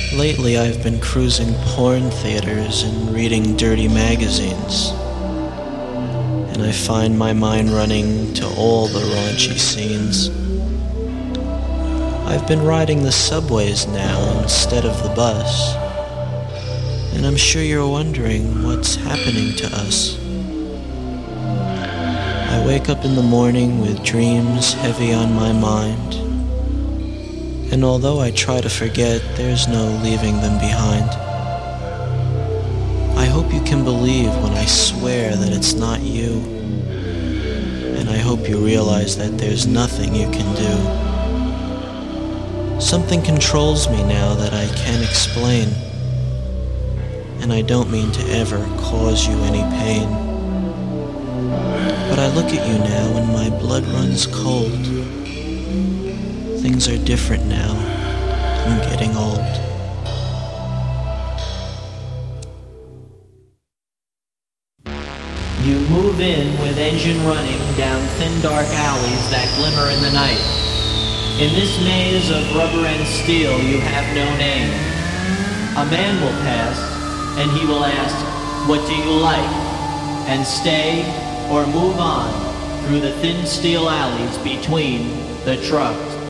Lately, I've been cruising porn theaters and reading dirty magazines, and I find my mind running to all the raunchy scenes. I've been riding the subways now instead of the bus, and I'm sure you're wondering what's happening to us. I wake up in the morning with dreams heavy on my mind, and although I try to forget, there's no leaving them behind. I hope you can believe when I swear that it's not you, and I hope you realize that there's nothing you can do. Something controls me now that I can't explain, and I don't mean to ever cause you any pain. But I look at you now and my blood runs cold. Things are different now. I'm getting old. You move in with engine running down thin dark alleys that glimmer in the night. In this maze of rubber and steel you have no name. A man will pass and he will ask, "What do you like?" and stay or move on through the thin steel alleys between the trucks.